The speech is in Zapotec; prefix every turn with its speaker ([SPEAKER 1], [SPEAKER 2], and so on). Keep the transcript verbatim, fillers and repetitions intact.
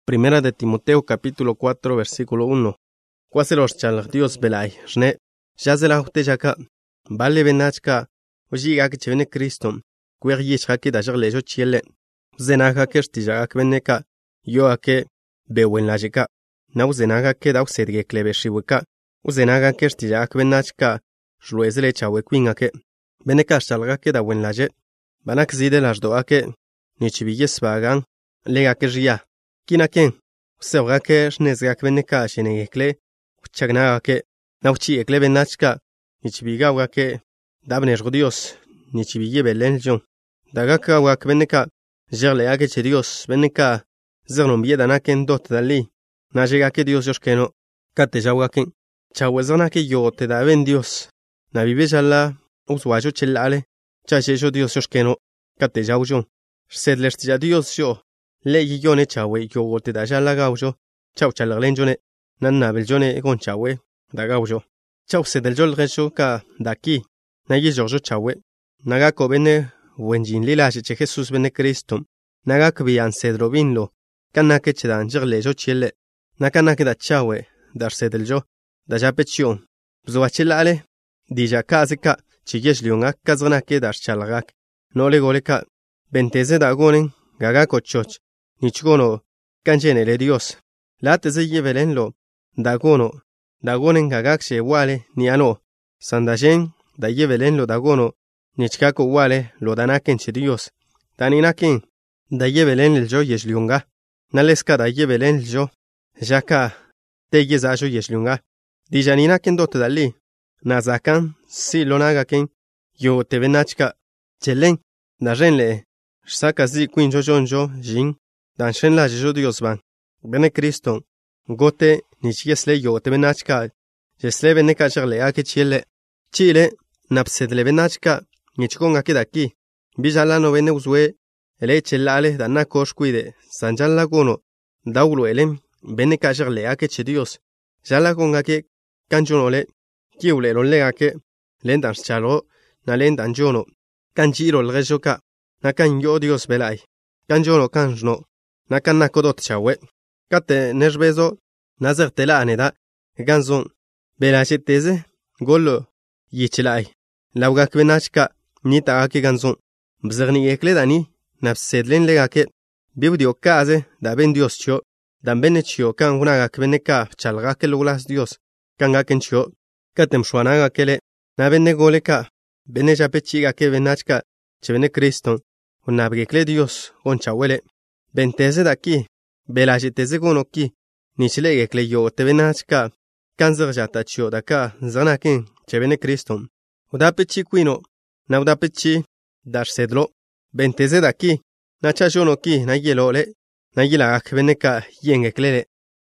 [SPEAKER 1] Primera de Timoteo capítulo cuatro versículo uno. Cuaselos chalg Dios belay, shne, jazela utejaka, vale benachka, ujiga que chevene Cristo, cueryichka que dajar lejo chiele, zenaga que stijak beneka, yo ake, bewen lajika, na uzenaga que da usedge klebeshiwika, uzenaga que stijak benachka, jluezele chawe quingake, beneka chalga que da wen laje, banak zide las doake, nichibiges bagan, lega que ria. Kinaken, usebra que shnezgak beneka shenegekle, uchagnaga que, nauchi ekle benachka, nichibiga wake, dabnesh Dios, nichibige belenjon, dagaka wak beneka, jerle age che Dios, beneka, zernon biedanaken dot dali, najega que Dios yoshkeno, kate jawaken, chawezana que yo te da ben Dios, na vive jalla, uswajo chellale, chachejo Dios yoshkeno, kate jawjon, sedlestja Dios yo. Le yone chawe yo te da jala gaujo, chau chalaglenjone, nanna beljone gon chawe, da gaujo. Chau se del jol recho ka daki, na yi jojo chawe, naga ko bene wenjin lila che Jesus bene Cristo, naga kbian cedro vinlo, kana que chedan jerle jo chile, nakana que da chawe, dar se del jo, da ja pechion, bzuachilale, dija kazika, chigesh liunga kazana que dar chalagak, no le goleka, benteze da gonen, gaga kochoch. Nichgono, canjenele Dios. Late ze yevelenlo, dagono, dagonen gagakshe wale, ni ano, sandajen, da yevelenlo dagono, nichkako wale, lo danaken che Dios. Daninaken, da yevelen el jo yesliunga, naleska da yevelen el jo, jaka, te yezajo yesliunga. Dijaninaken dot dali, nazakan, si lonagaken, yo te venachka, chelen, najenle, saka zi quin jo jonjo, jin. Dan shen la jejo Dios ban. Bene Cristo. Gote ni chiesle yo te benachka. Jesle bene kacharle ake chile. Chile napsedle benachka. Ni chikonga ke daki. Bijala no bene uzwe. Ele chelale dana kosh cuide. Sanjala gono. Daulo elem. Bene kacharle ake che Dios. Jala konga ke. Kanjonole. Kiule lonle ake. Lendan chalo. Na lendan jono. Kanjiro el rejoka. Na kan yo Dios belai. Kanjono kanjno. Nakan nakodot chawe. Kate nejbezo. Nazer tela aneda. Ganzon. Belache teze. Golo. Yichilai. Laugak benachka. Nita ake ganzon. Bzerni ekle dani. Napsedlen legake. Bibdio kaze. Da ben Dios chio. Dan bene chio kan hunagak beneka. Chalgake lulas Dios. Kangaken chio. Katem shuanaga kele. Na bene goleka. Bene japechiga ke benachka. Che bene Cristo. Unabgekle Dios. On chawele. Benteze da ki, belaje teze gono ki, nichile ekle yo te benachka, kanzer jata chio da ka, zanakin, chevene Cristo. Udapechi quino, na udapechi, dash sedlo, benteze da ki, na chajono ki, na yelole, na yila akveneka yen eklele.